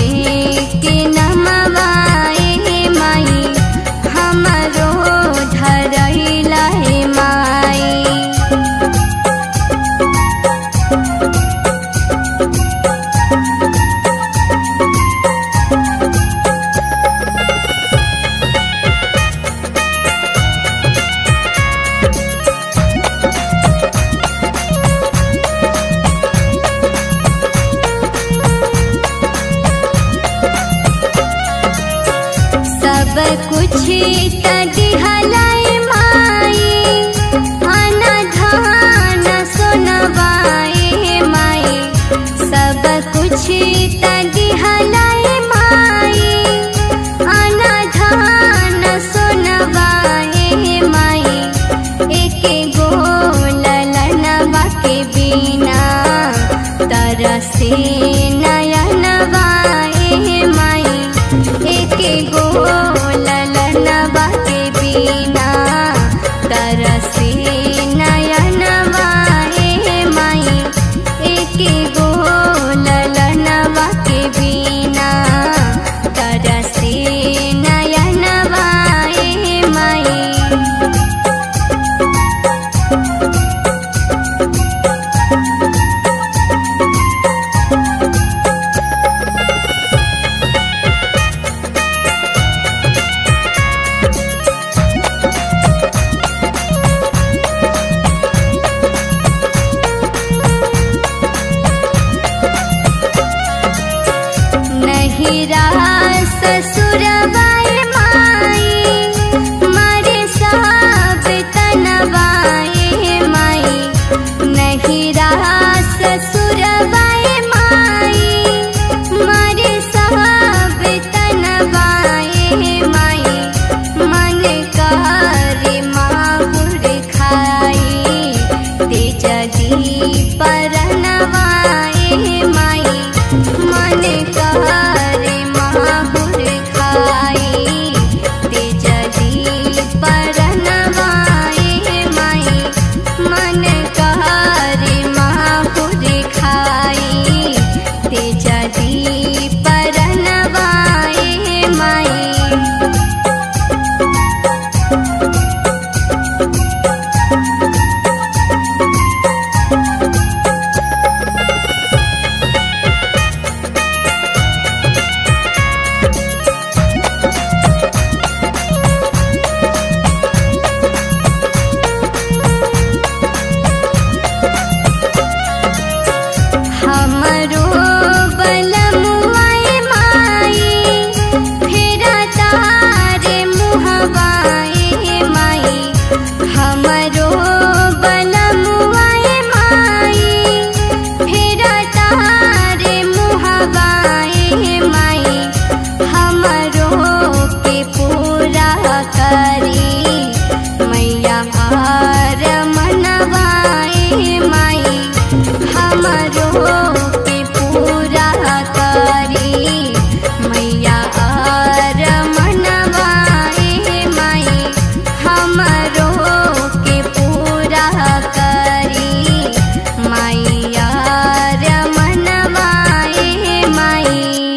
लेके नमवाए माई हमरो धरैला हे माई। सब कुछ दिहलाई माई अना धान सोनवाए माई। सब कुछ दिहलाई माई अना धान सोनवाए माई। एक गो ललनवा के बिना तरसे नयनवाए माई। एक गो ललनवा के बिना तरसे नयनवाए माई। एक गो ललनवा के बिना तरसे नयनवाए माई। नहिरा ससुरवाए माई मारे सब तनवाए माई। नहिरा ससुरवाए माई मारे सब तनवाए माई। मन करे माहुर खाई तेज दीप परनवाए माई। मन करे माहुर खाई तेज दीप परनवाए माई। मन करे माहुर खाई तेज दीप परनवाए माई। हमरो बलमुआए माई फेरा तारे मुहवाए माई। हमरो बलमुआए माई फेरा तारे मुहवाए माई। हमरो के पूरा करी मैया हार मनवाए माई। हमरो के पूरा करी मैया आर मनवाए माई। हमरो के पूरा करी मैया आर मनवाए माई।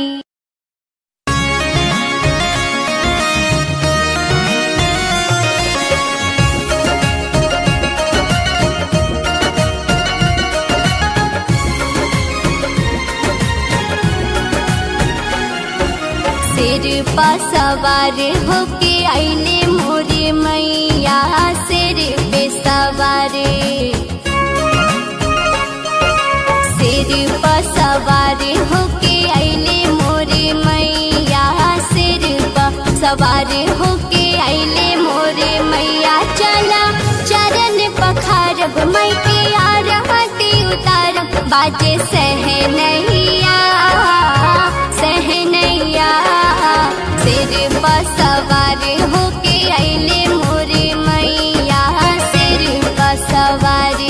सिर पा सवार होके आइले मोरे मैया। सिर पे सवार सिर पा सवार होके आइले मोरे मैया। सिर पा सवार होके आइले मोरे मैया। चला चरण पखारब मई के आरती उतारब। बाजे सहनैया सहनैया। सिर पा सवार होके आइले मोरे मैया। सिर पा सवारी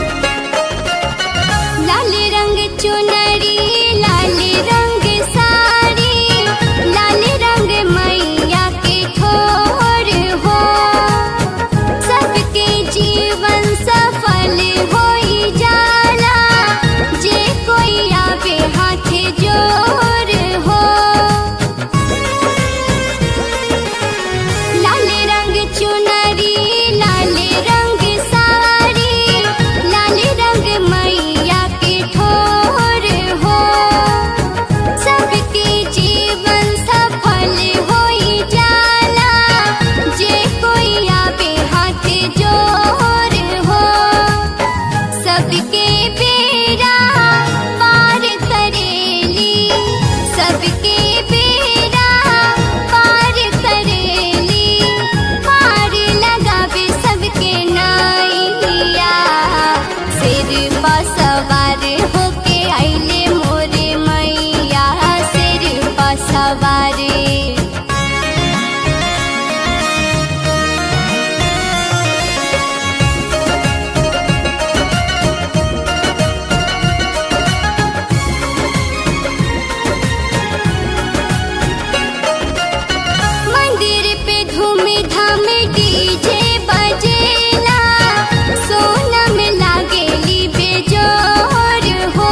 लाल रंग चुनरी लाल रंग सा सवारी। मंदिर पे धूम धाम डीजे बजेला, सोनम लागेली बेजोर हो।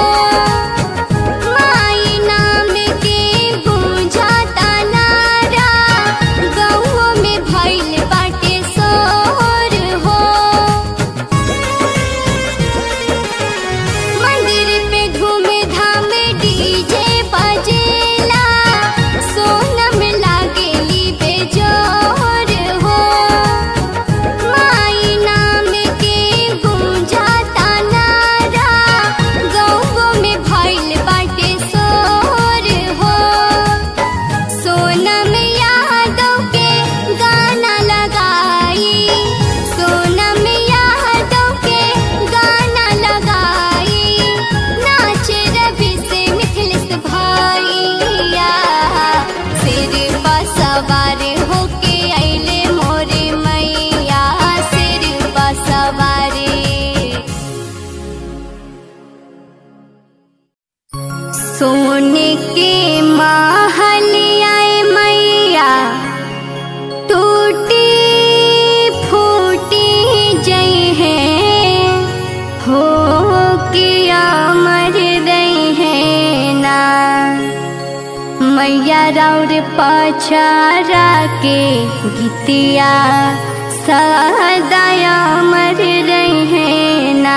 माई नाम के गूंजाता नारा, गौओं में भइल बाटे शोर हो। मंदिर पे धूम धाम डीजे बजेला, सोनम लागेली बेजोर हो। माई नाम के गूंजाता नारा, गौओं में भइल बाटे शोर हो। सोनम यादव के गाना लगाई, सोनम यादव के गाना लगाई, नाचे रवि से मिथिलेश भैया। सिर पर सवार होके अइले मोरे मैया, सिर पर सवारी। सोने के महल आए मैया, टूटी फूटी जई है हो के अमर रही है ना। मैया राउर पछारा के गीतिया सदा अमर रही है ना।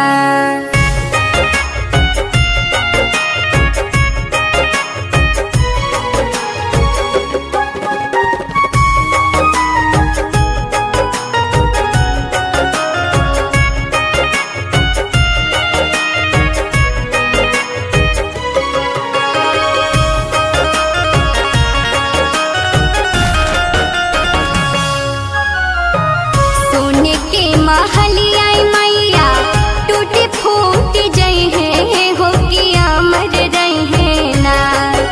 सोने के महल आई मैया, टूटी फूटी जई है हो कि अमर रही है ना।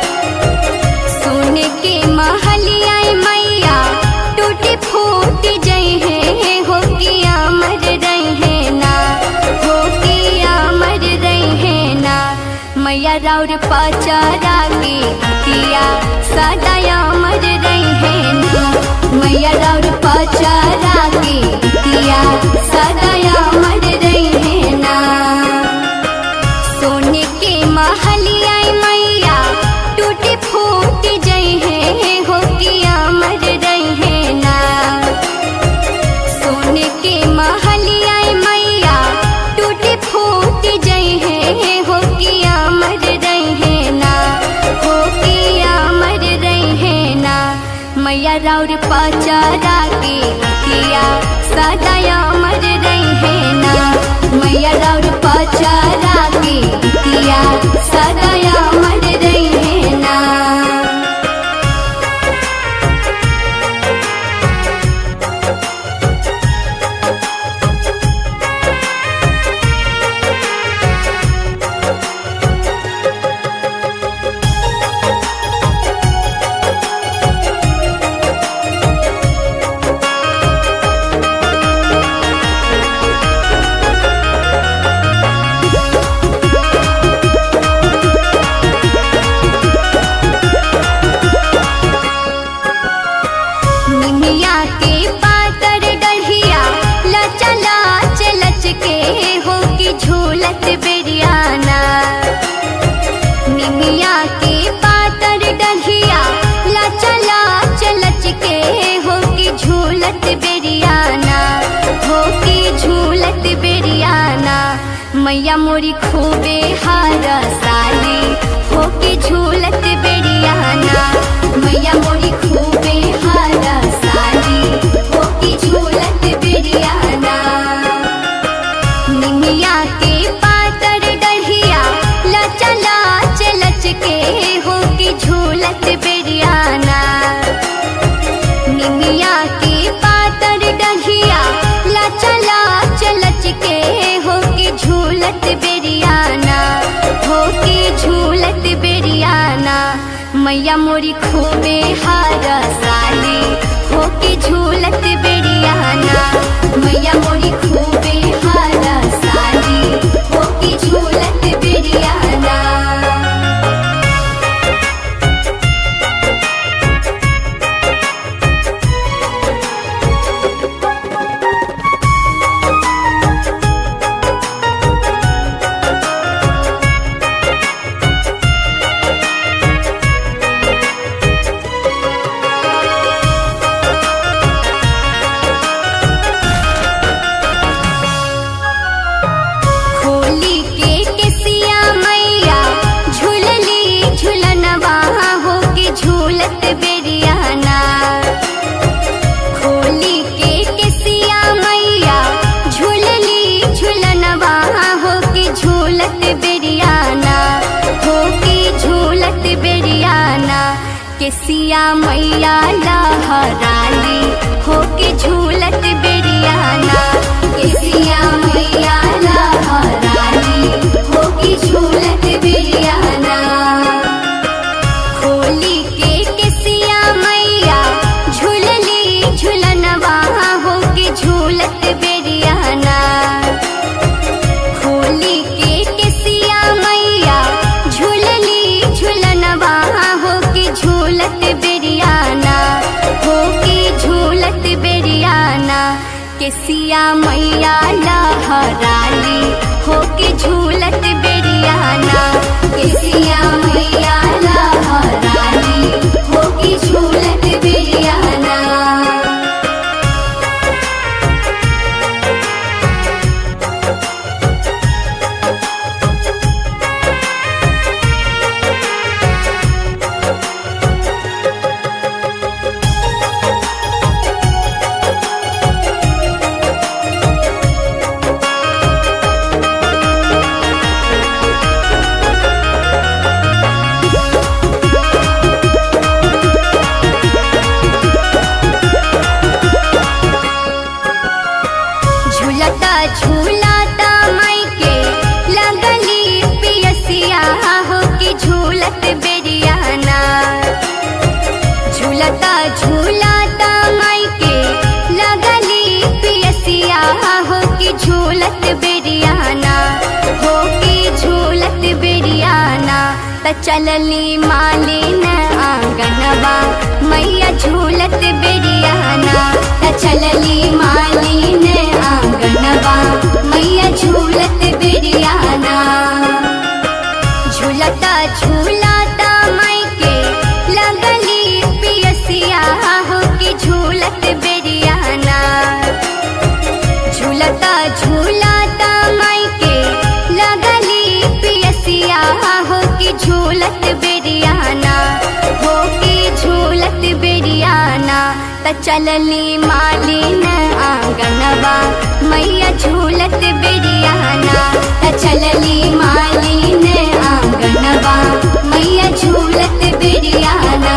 सोने के महल आई मैया, टूटी फूटी जई है हो कि अमर रही है ना, हो कि अमर रही है ना। मैया राउर पचारा के दिया सदा अमर रही है ना। मैया राउर पचारा के दिया सदा अमर रही है ना। सोने के महल आई मैया, टूटी फूटी जई है हो कि अमर रही है ना। सोने के महल आई मैया, टूटी फूटी जई है हो कि अमर रही है ना, हो कि अमर रही है ना। मैया राउर पचारा के दिया सदा अमर रही है ना। मैया राउर पचारा के दिया सदा अमर रही है ना। मैया मोरी खूबे हारा साली होके झूलत बेरियाना। मैया मोरी खूबे हारा साली होके झूलत बेरियाना। निमिया के पातर डढ़िया लचा लाच लच के होके झूलत बेरियाना। निमिया के पातर डढ़िया लचा लाच लच के होके झूलत बेरियाना। होके झूलत बेरियाना। मैया मोरी खूबे हारा साली होके झूलत बेरियाना। मैया मोरी खूबे हारा साली होके झूलत बेरियाना। केसिया मैया लहराली होके झूलत बेरियाना। केसिया मैया लहराली होके झूलत बेरियाना। खोली के केसिया मैया झूलली झूलनवा होके झूलत बेरियाना। खोली के केसिया मैया झूलली झूलनवा होके झूलत बेरियाना। होके झूलत बेरियाना। केसिया मैया लहराली होके झूलत बेरियाना। केसिया मैया लहराली होके झूलत बेरियाना। झूलता माई के लगली पियसिया होके झूलत बेरियाना। झूलता झूलता माई के लगली पियसिया होके झूलत बेरियाना। होके झूलत बेरियाना। त चलली मालिन आंगनवा मैया झूलत बेरियाना। त चलली मालिन आंगनवा मैया झूलत बेरियाना। झूलता झूलता माई के लगली पियसिया होके झूलत बेरियाना। झूलता झूलता माई के लगली पियसिया होके झूलत बेरियाना। होके झूलत बेरियाना। त चलली मालिन आंगनवा मैया झूलत बेरियाना। त चलली मालिन आंगनवा मैया झूलत बेरियाना।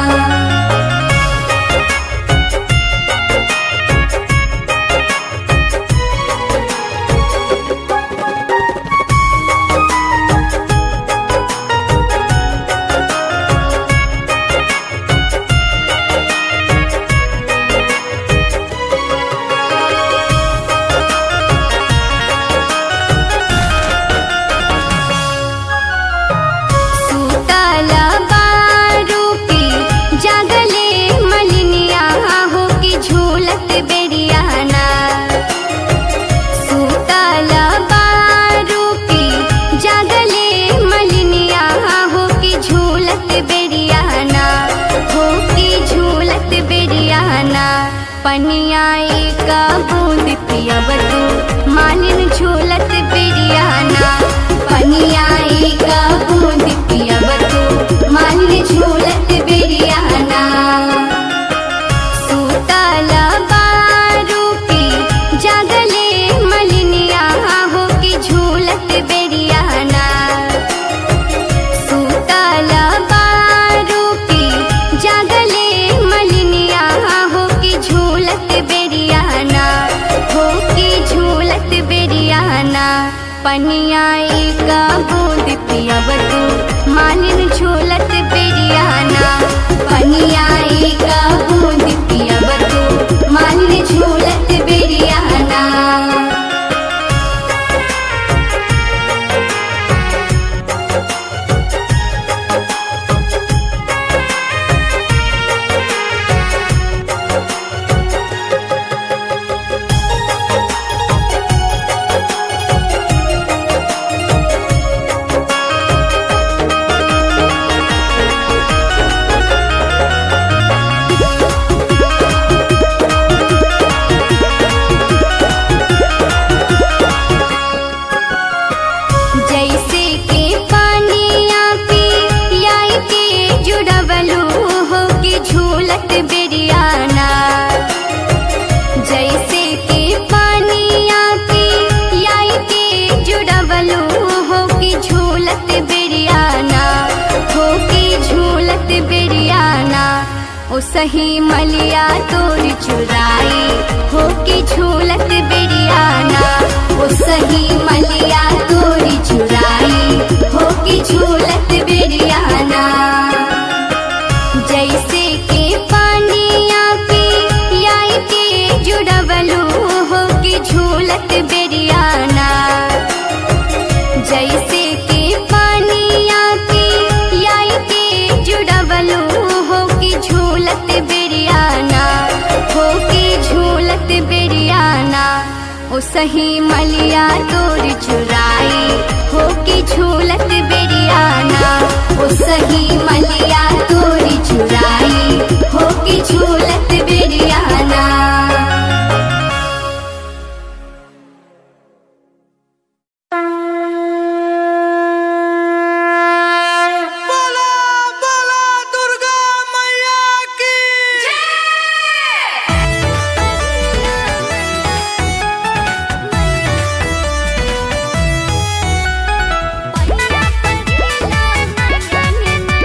पनियाई का बूंद पियब तू मालिन झूलत बेरियाना। पनियाई का बूंद पियब तू मालिन झूलत बेरियाना। सूतल बारू की जागले मलिनिया होके झूलत बेरियाना। सूतल बारू की जागले मलिनिया होके झूलत बेरियाना। होके झूलत बेरियाना। ओ सही मलिया तोर चुराई होके झूलत बेरियाना। ओ सही मलिया तोर चुराई होके झूलत बेरियाना। जैसे के पानिया पियाई के जुड़वलू होके झूलत बेरियाना। जैसे के पानिया पियाई के जुड़वलू होके झूलत बेरियाना। होके झूलत बेरियाना। ओ सही मलिया तोर चुराई होके झूलत बेरियाना। ओ सही मलिया तोर चुराई होके झूलत बेरियाना। Bye.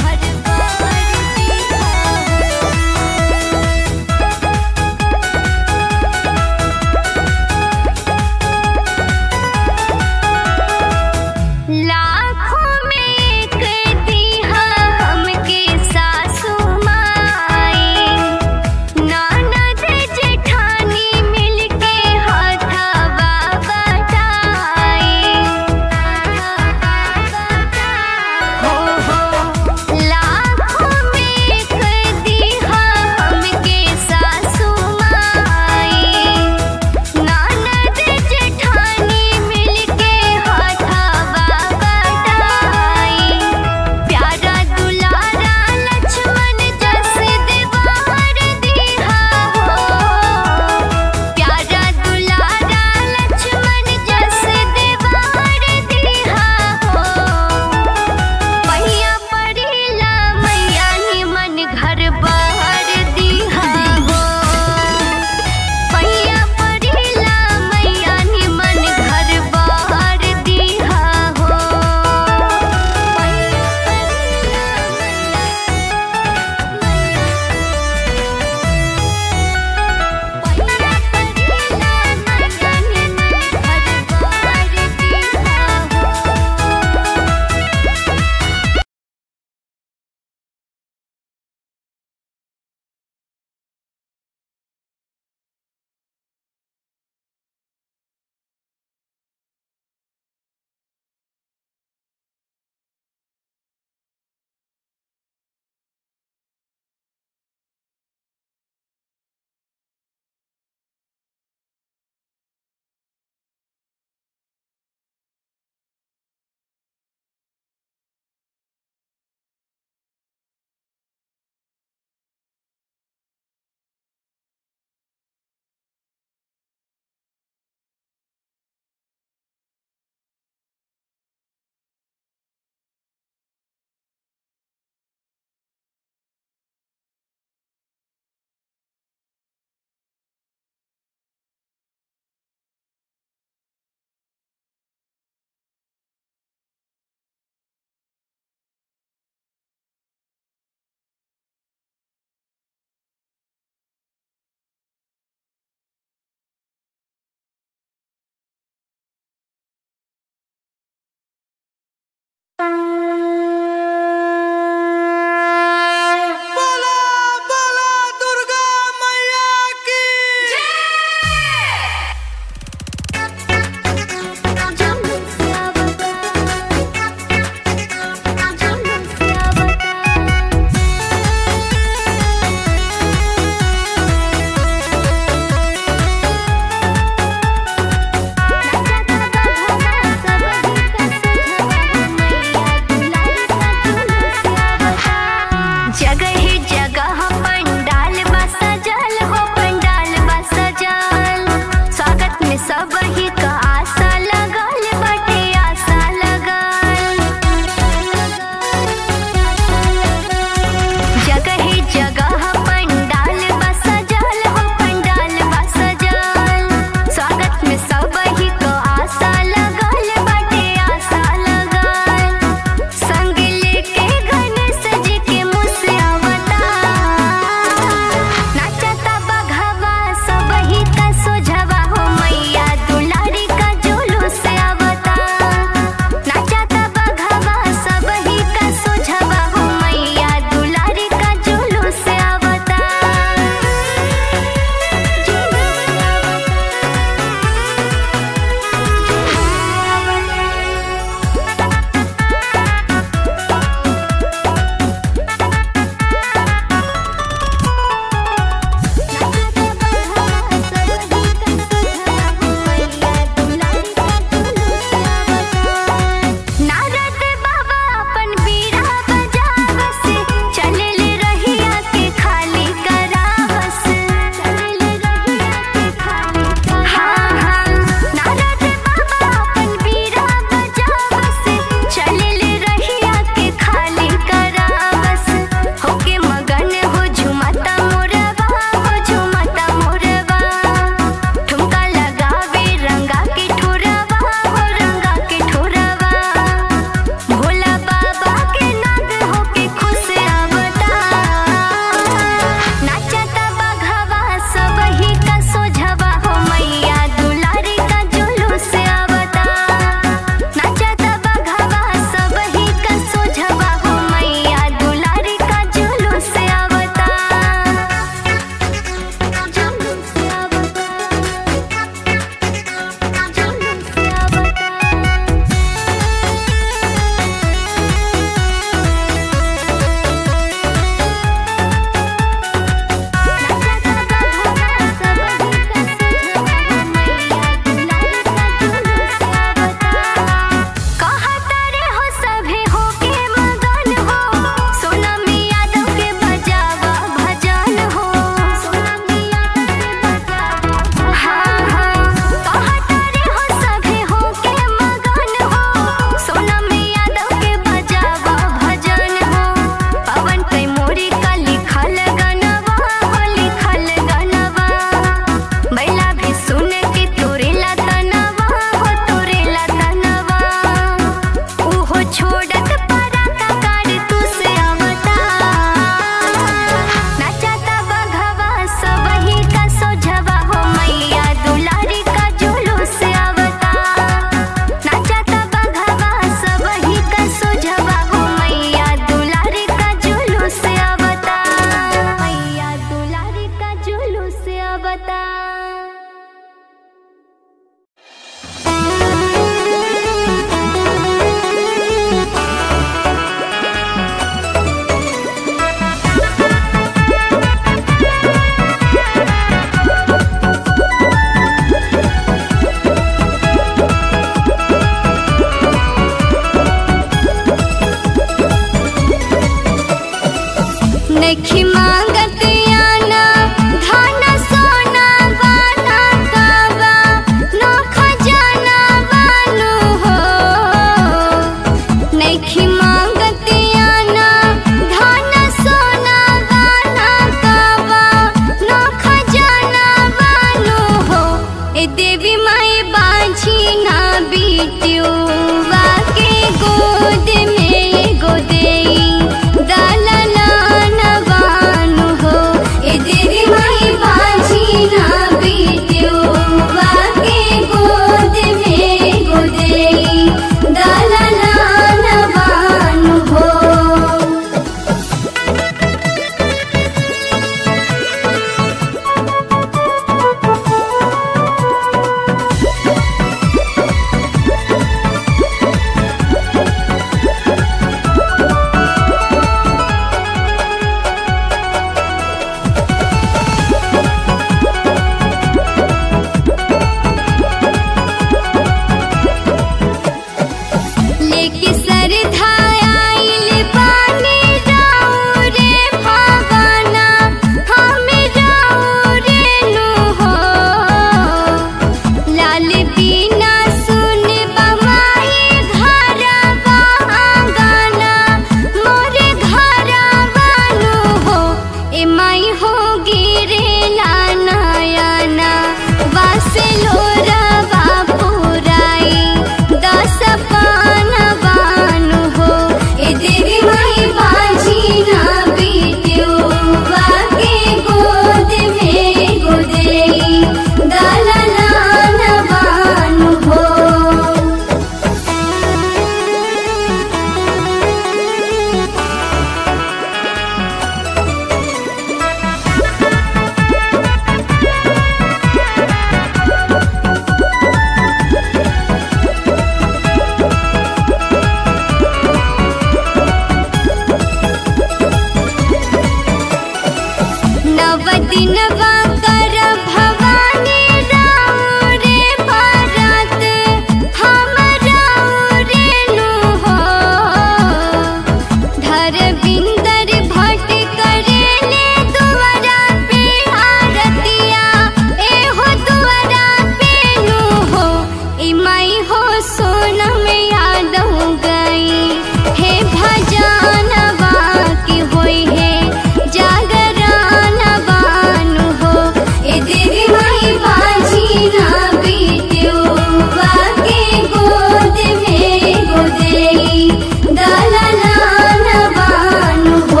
हो सोनम यादव गई हे भजनवा की होई है जागरण बानु हो। ए देवी माई बाजी ना बेटियों के गोद में गोदेई दललान बानु हो।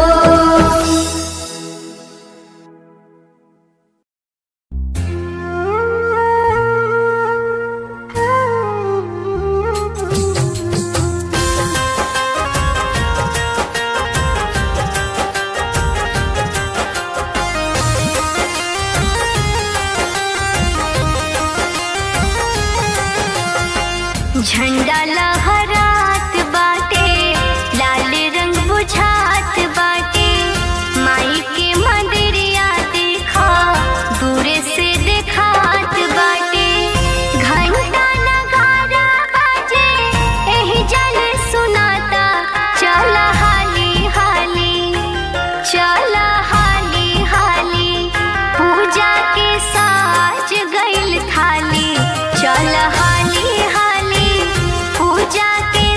झंडा लहरात बाटे लाल रंग बुझात बाटे माई के मंदिरिया देखा दूरे से देखात बाटे। घंटा नगारा बाजे एही जल सुनाता चल हाली हाली चल हाली हाली पूजा के साज गइल थाली चल हाली हाली पूजा के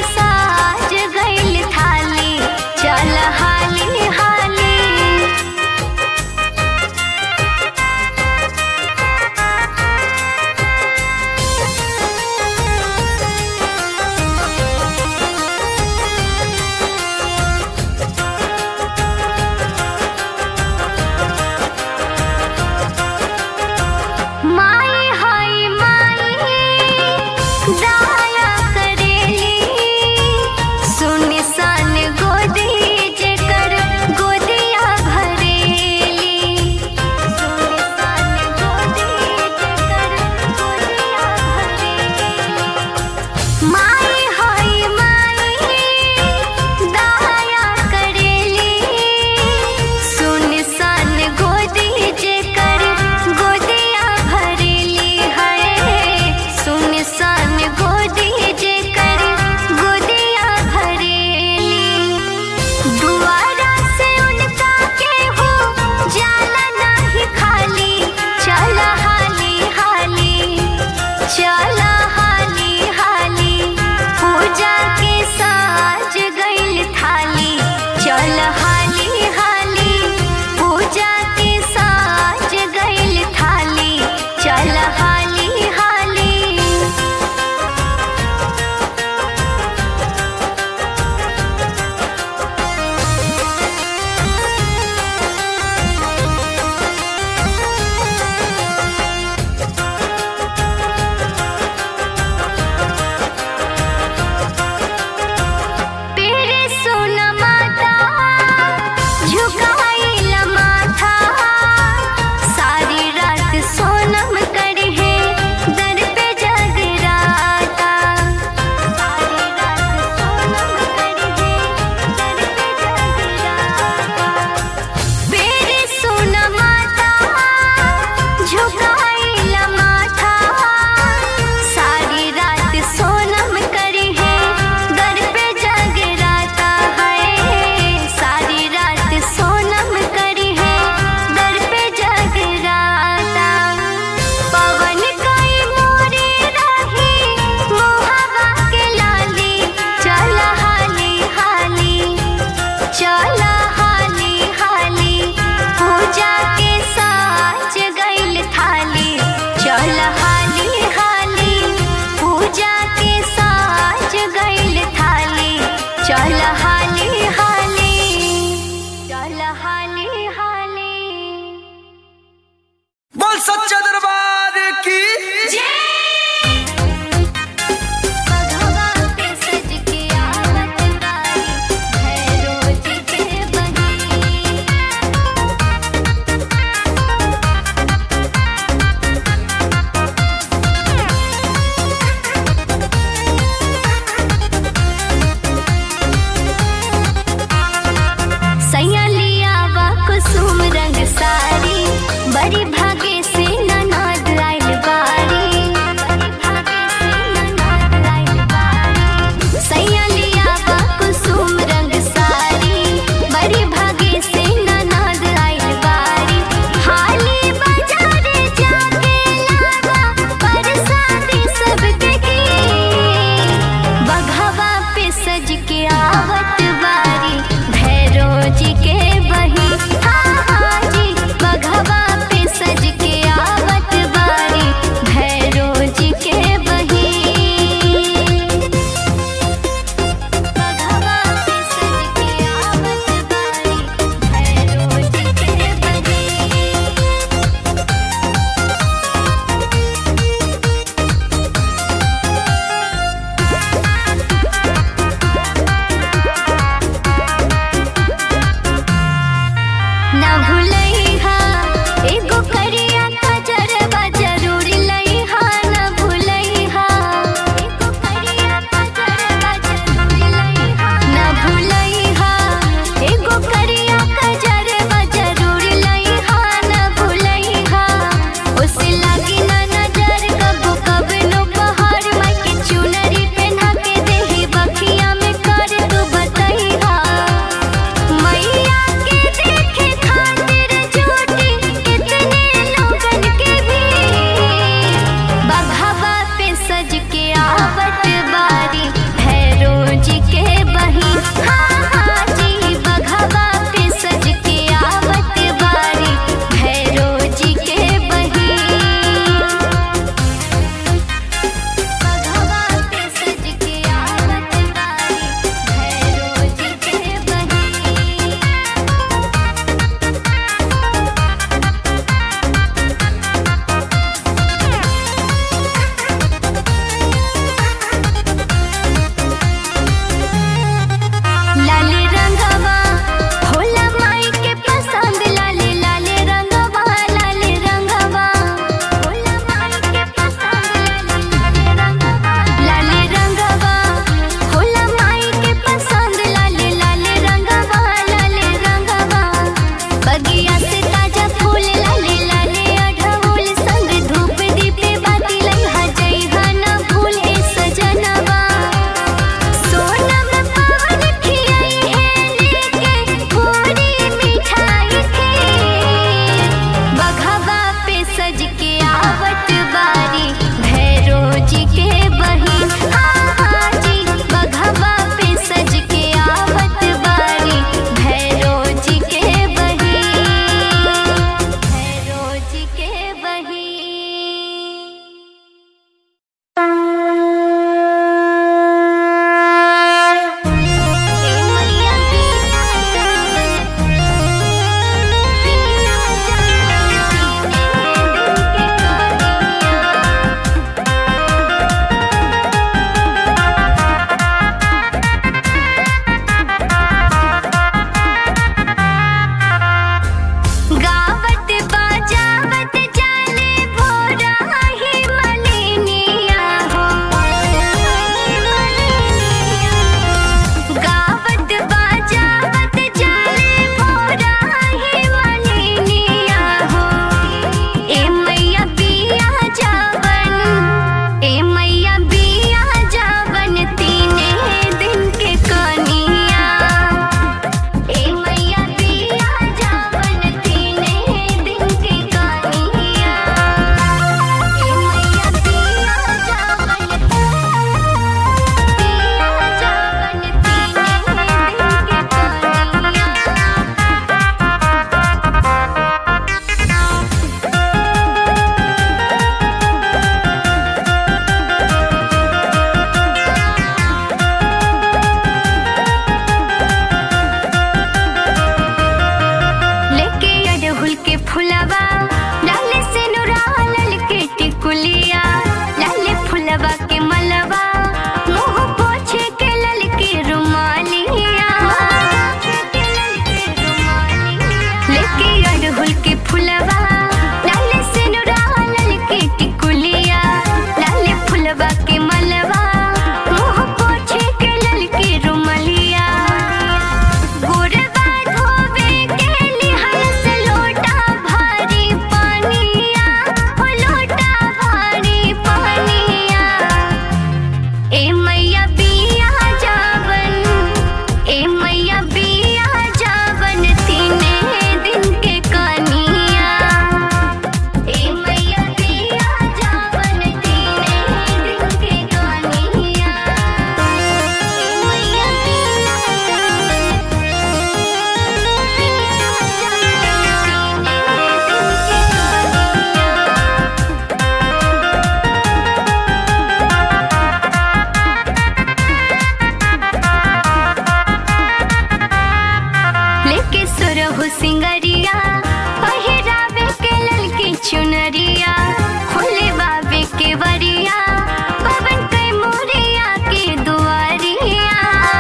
हो सिंगरिया पहिरावे के ललकी चुनरिया खोले बाबे के वरिया पवन के मोरिया के दुआरिया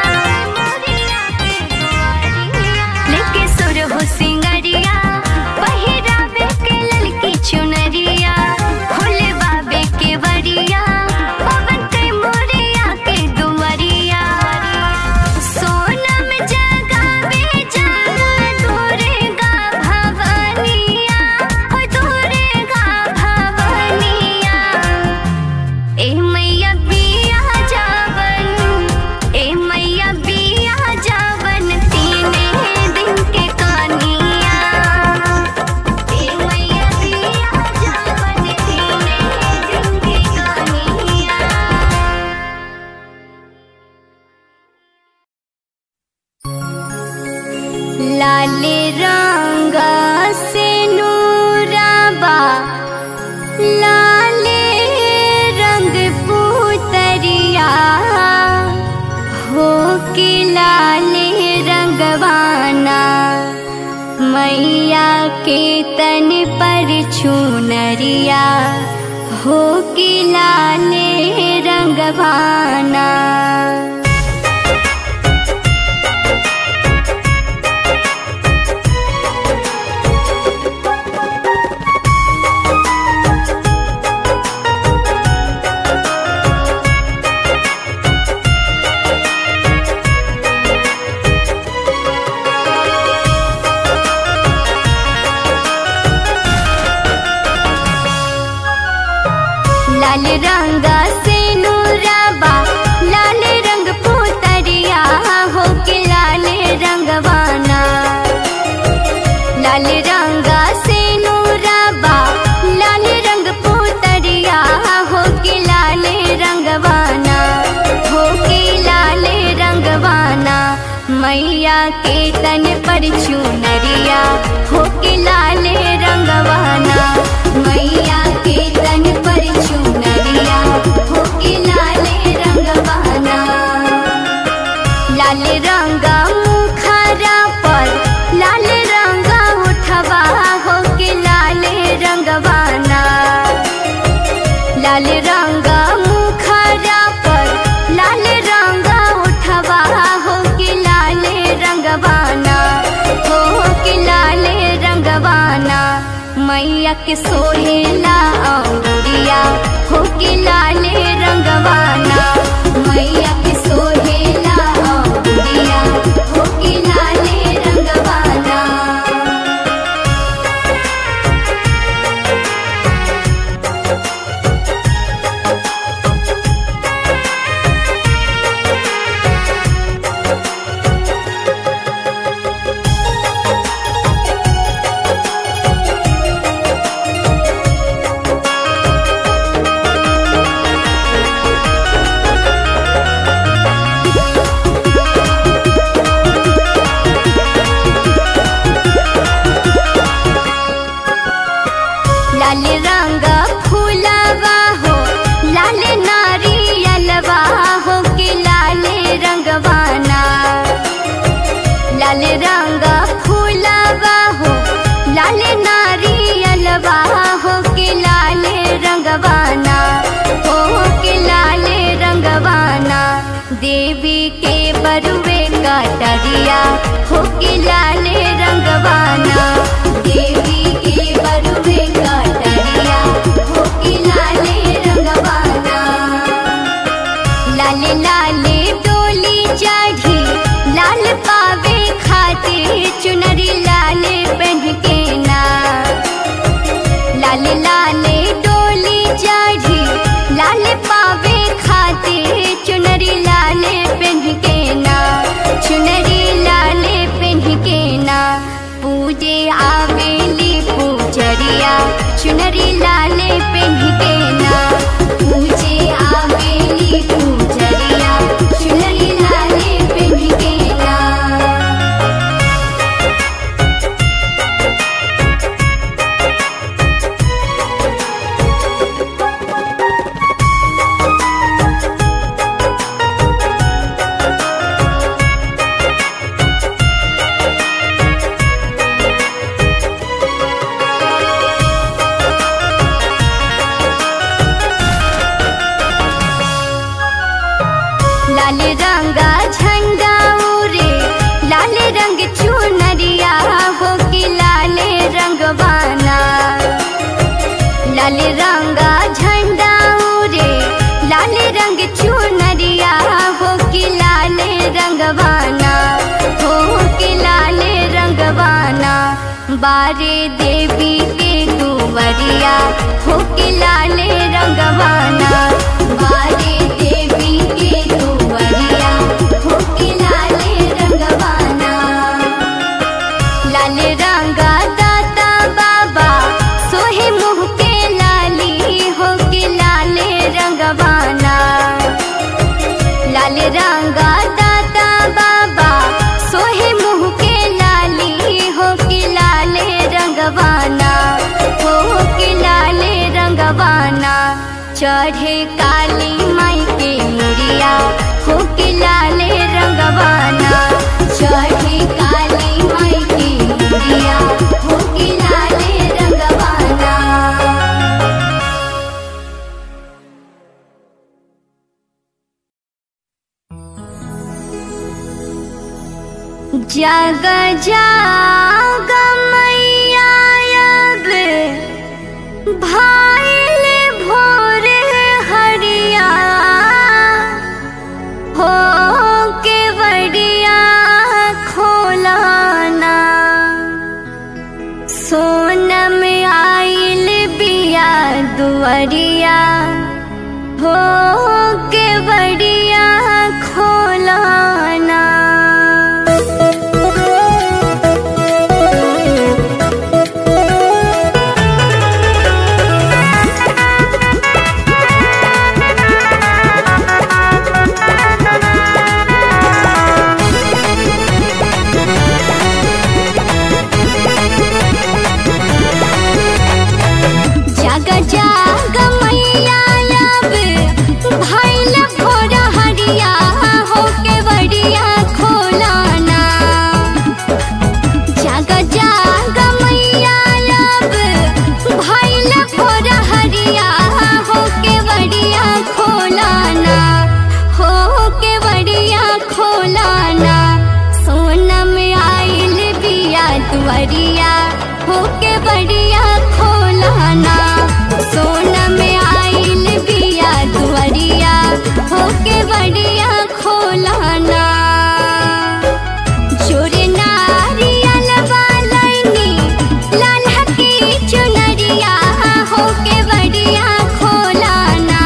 लेके सुर हो सिंगरिया पहिरावे के ललकी चुनरिया खोले बाबे के वरिया पवन के मोरिया के दुआरिया सोनम जगावे जागा दुर्गा भवनिया हो दुर्गा भवनिया ए मैया बिया जावन ए मैया बिया जावन तीने दिन के कानिया ए मैया बिया जावन तीने दिन के कानिया लाले रंग से नूराबा लाले रंग पुतरिया हो के लाले रंगवाना मैया के तन पर चुनरिया हो के लाले रंगवाना लाल रंग से नूराबा लाल रंग पुतरिया हो के लाल रंगवाना लाल रंग से नूराबा लाल रंग पुतरिया हो के लाल रंगवाना हो के लाल रंगवाना मैया के तन पर चुनरिया हो के लाल रंगवाना मैया के तन पर चुनरिया हो के लाल रंगवाना लाल रंग मुखरा पर लाल रंग उठवा हो के लाल रंगवाना लाल रंग मुखरा पर लाल रंग उठवा हो के लाल रंगवाना हो के लाल रंगवाना मैया के सोहेला औरिया हो के लाल रंगवाना मैया के सोहेला औरिया हो के लाल रंगवाना लाल रंग फूलवा हो लाल नारियलवा हो के लाल रंगवाना लाल रंग फूलवा हो लाल नारियलवा हो के लाल रंगवाना हो के लाल रंगवाना देवी के बरुवे कटरिया हो के लाल रंगवाना देवी के बरुवे कटरिया हो के लाल रंगवाना लाल लाल डोली चढ़ी लाल पावे खातिर चुनरी लाल पहन के ना लाल लाल डोली चढ़ी लाल पावे खातिर चुनरी लाल पहन के ना चुनरी लाल पहन के ना पूजे आवे लाल रंगा झंडा उरे लाल रंग चुनरिया हो कि लाल रंगवाना। लाल रंगा झंडा उरे लाल रंग चुनरिया हो कि लाल रंगवाना हो कि लाल रंगवाना। बारे देवी के दुवरिया हो कि लाल रंगवाना। बारे देवी के दुवरिया हो कि लाल रंगवाना। लाल रंगा दाता बाबा सोहे मुँह के लाली हो कि लाल रंगवाना। लाल रंगा दाता बाबा सोहे मुँह के लाली हो कि लाल रंगवाना हो कि लाल रंगवाना। चढ़े काली माई के मुरिया हो कि लाल रंगवाना। चढ़े काली माई के मुरिया हो कि लाल रंगवाना। जाग जाग मैया अब भाइल भोर हरिया हो के बड़िया खोलाना। सोनम आइल बिया दुआरिया हो के बड़िया खोलाना। जाग मैया अब भाइल भोर हरिया हो के बड़िया खोलाना। जाग जाग मैया अब भाइल भोर हरिया हो के बड़िया खोलाना हो के बड़िया खोलाना। सोनम आइल बिया दुआरिया हो के बड़िया खोलाना। सोनम आइल बिया दुआरिया हो के बड़िया खोलाना। जोरे नारियल वालैनी लाल की चुनरिया हो के बड़िया खोलाना।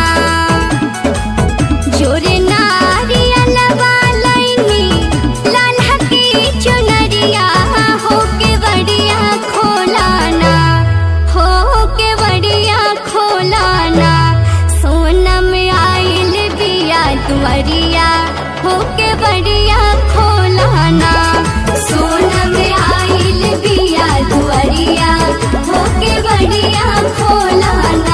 जोरे नारियल वालैनी लाल की चुनरिया हो के बड़िया खोलाना हो के बड़िया खोलाना। सोनम आइल बिया दुआरिया हो के बड़िया खोलाना। सोनम आइल बिया दुआरिया हो के बड़िया खोलाना।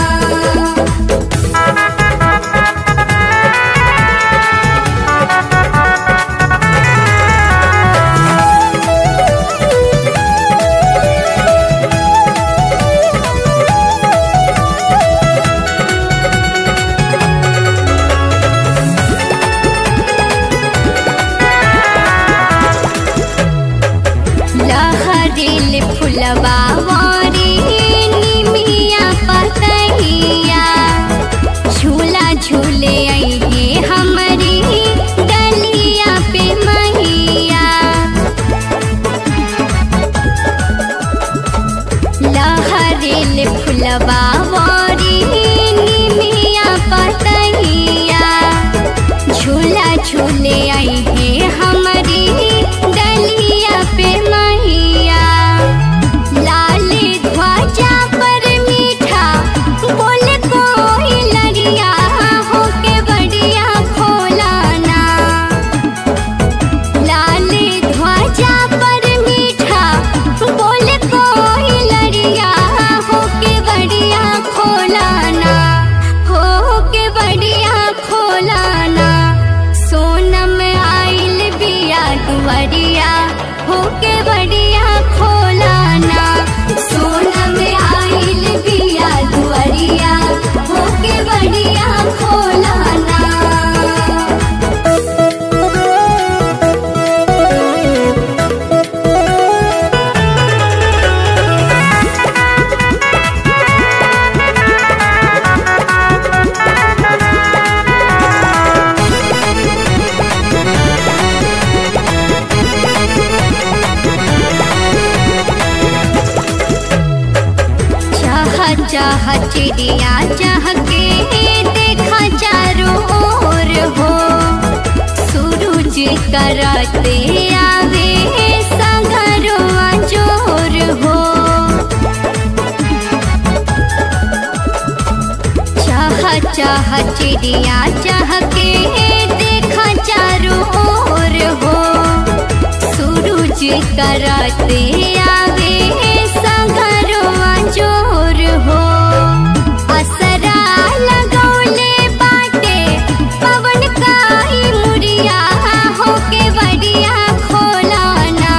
लहरिल फुलवा वारी निमिया पतहिया झूला झूले अइहे हमरी डलिया पे मैया। लहरिल फुलवा वारी निमिया पतहिया झूला झूले अइहे हमरी डलिया पे मैया। लाल ध्वजा पर मीठा बोल कोई लरिया हो के बड़िया खोलाना। लाल ध्वजा पर मीठा बोल कोई लरिया हो के बड़िया खोलाना हो के बड़िया खोलाना। सोनम आइल बिया दुआरिया हो के बड़िया खोलाना। सोनम आइल बिया दुआरिया हो के बड़िया खोलाना। कराते आवे संगरवा जोर हो। चाह चिड़िया चाह के देखा चारों ओर हो। सूरज कराते आवे संगरवा जोर हो। असरा लगौले बाटे पवन काई मुरिया होके बड़िया खोलाना।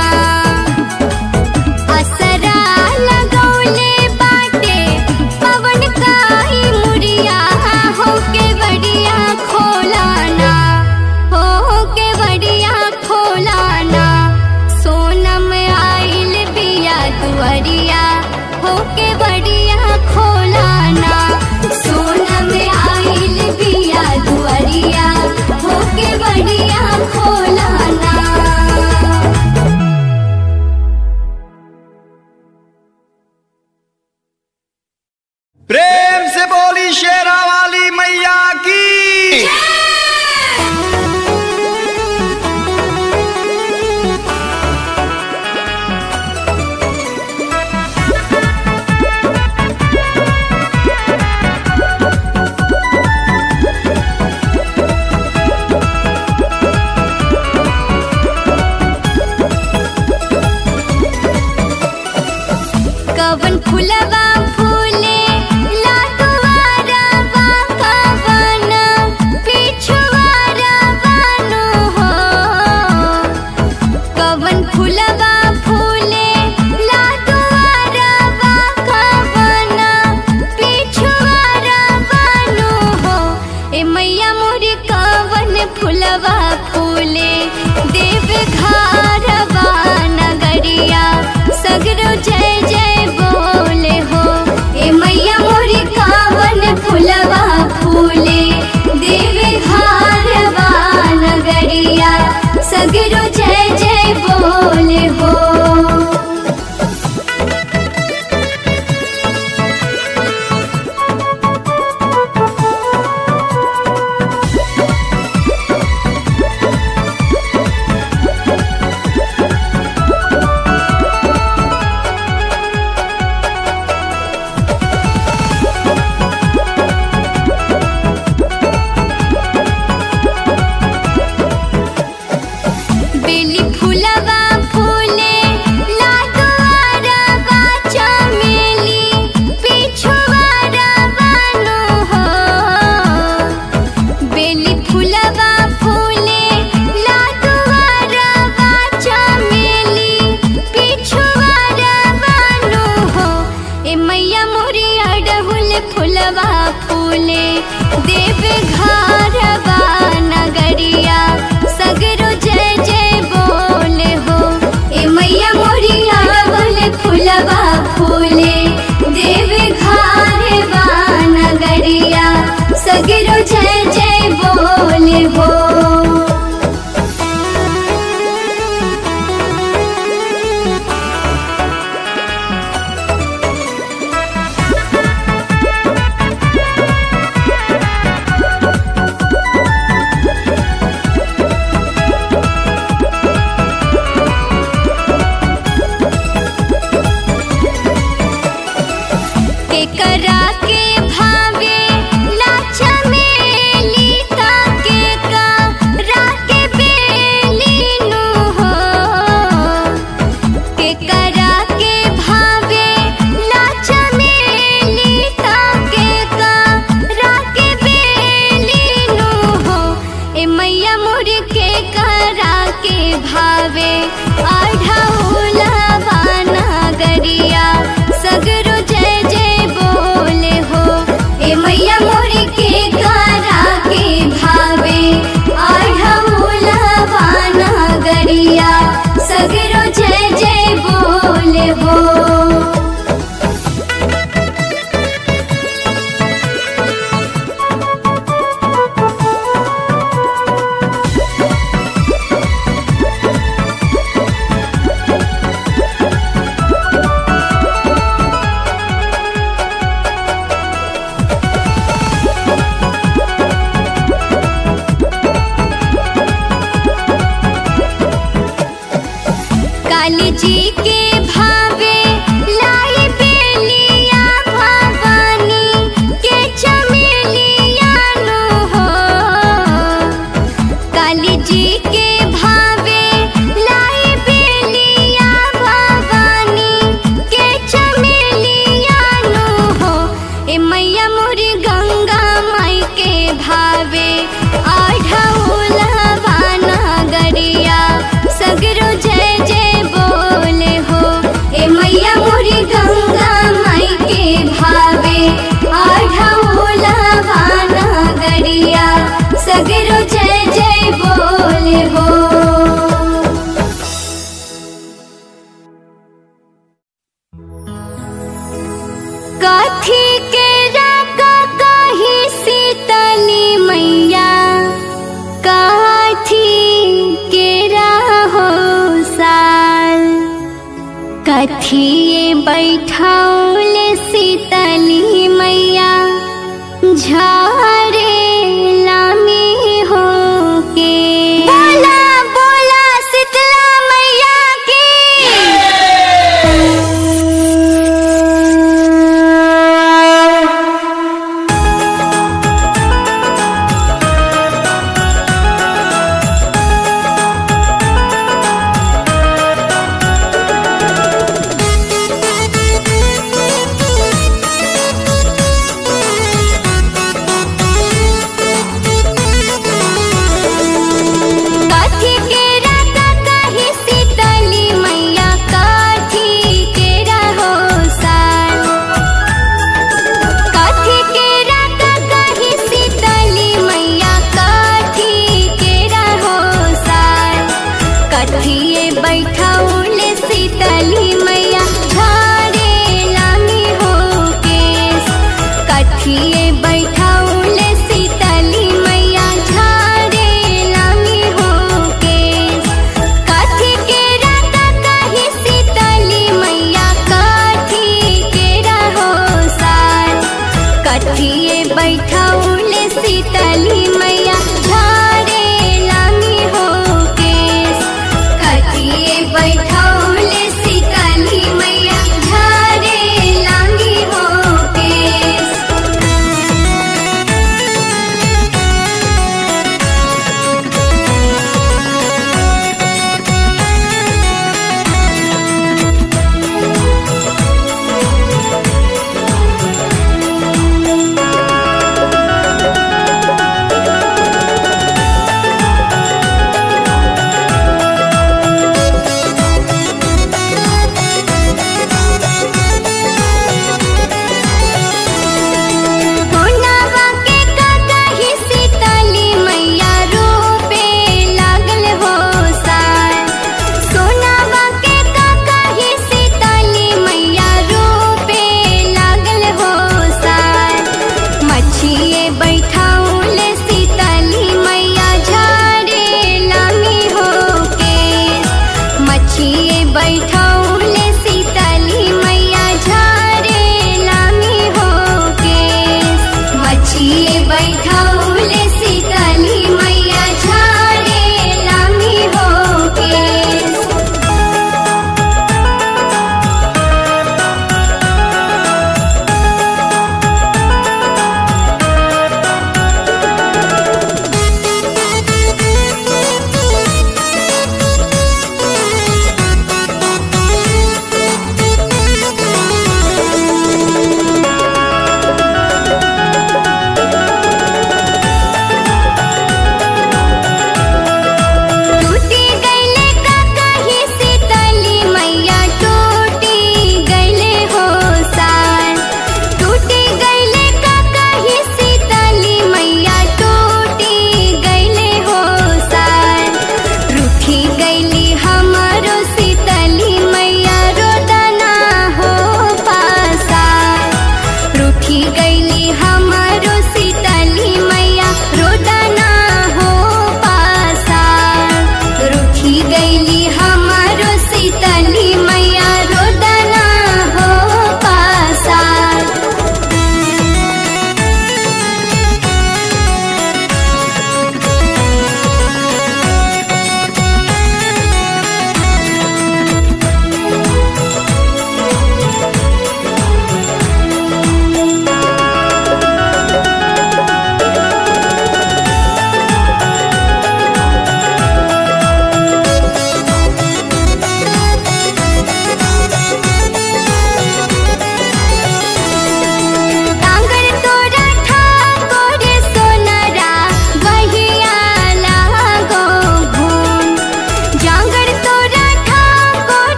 असरा लगौले बाटे पवन काई मुरिया होके बड़िया खोलाना। होके बड़िया खोलाना। सोनम आइल बिया दुआरिया होके बड़िया खोलाना। सोनम आइल बिया दुआरिया होके बड़िया खोलाना। प्रेम से बोली शेरा वाली मैया की। कवन फुलवा फूले ला दुआरवा कवन पिछुआरा बानो हो। कवन फुलवा फूले ला दुआरवा कवन पिछुआरा बानो हो। ए मैया मोरी कवन फुलवा फूले देव घरवा नगरिया सगरो जय जय बोले हो। ए मैया मोरी कावन फुलवा फूले देव घरवा नगरिया सगरो जय जय बोले हो। बेली फुलवा फूले ला दुआरवा चमेली पिछुआरा बानो हो। बेली फुलवा फूले ला दुआरवा चमेली पिछुआरा बानो हो। ए मैया मोरी अड़हुल फुलवा फूले देव घरवा नगरिया सगरो जय जय बोले हो। ए मैया मोरी अड़हुल फुलवा फूले देव घरवा नगरिया सगरो जय जय बोले हो। केकरा के भावे ला चमेली ताके करा के बेली नु हो। केकरा के भावे ला चमेली ताके करा के बेली नु हो। ए मैया मोरी के करा के भावे अढ़ौलवा नगरिया सगरो जय जय बोले हो। ए मैया मोरी के करा के भावे अढ़ौलवा नगरिया सगरो जय जय बोले हो। काली जी के भावे लाई बेलिया भवानी के चमेलिया नो हो। काली जी के भावे लाई बेलिया भवानी के चमेलिया नो हो। ए मैया मोरी गंगा माई के भावे आढ़ौलवा नगरिया सगरो जय जय बोले हो। ए मैया मोरी गंगा माई के भावे आढ़ौलवा नगरिया सगरो जय जय बोले हो। काथी के राका काही शीतली मैया काथी के राहो साल। कथिए बैठौले शीतली मैया झाल